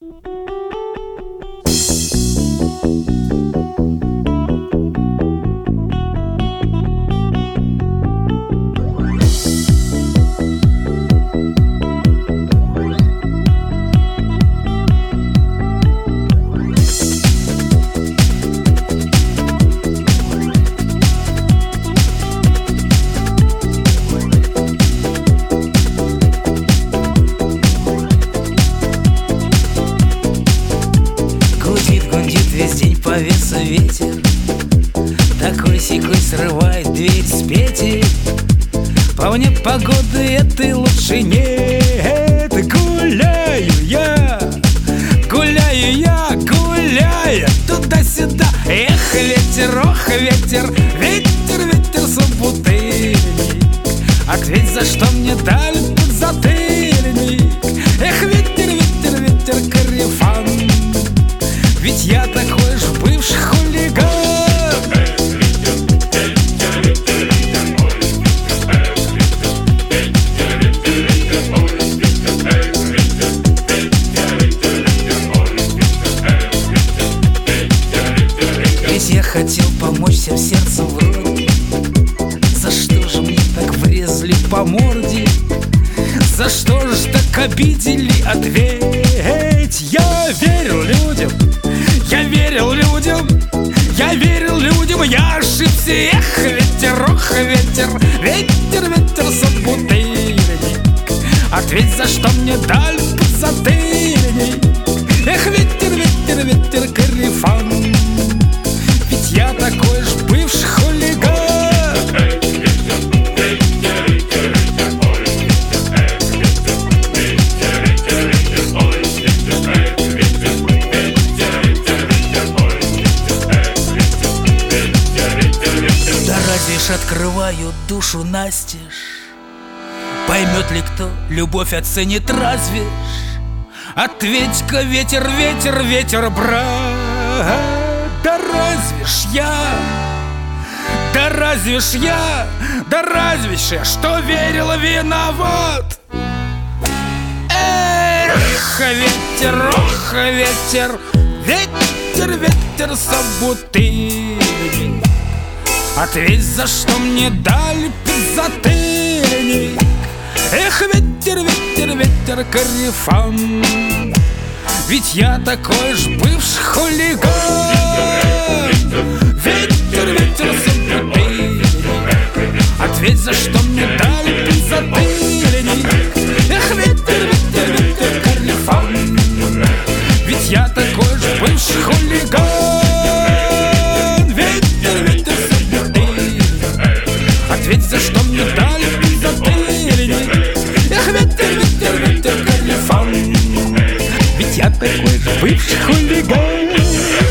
Весь день повеса ветер, такой-сякой срывает дверь с петель. По мне погоды этой лучше нет. Гуляю я, гуляя туда-сюда. Эх, ветер, ох, ветер, ветер, ветер собутыльник. Ответь, за что мне дали подзатыльник? Эх, ветер, ветер, ветер, корефан, ведь я такой же бывший хулиган. Ведь я хотел помочь всем сердцем вроде. За что же мне так врезали по морде? За что же так обидели? Ответь. Я верил людям, я верил людям, я верил людям, я ошибся. Эх, ветер, ох, ветер, ветер, ветер собутыльник. Ответь, за что мне дали подзатыльник? Эх, ветер, ветер, ветер, корефан, ведь я такой же бывший хулиган. Открываю душу настежь. Поймет ли кто, любовь оценит разве ж? Ответь-ка, ветер, ветер, ветер, брат. Да разве ж я, да разве ж я, да разве ж я, что верила, виноват? Эх, ветер, ох, ветер, ветер, ветер собутыльник. Ответь, за что мне дали подзатыльник? Эх, ветер, ветер, ветер, корефан, ведь я такой же бывший хулиган. Ветер, ветер, собутыльник. Ответь, за что мне дали подзатыльник? Эх, ветер, ветер, ветер, корефан, ведь я такой же бывший хулиган. Ответь, за что мне дали подзатыльник? Эх, ветер, ветер, ветер, корефан, ведь я такой же бывший хулиган.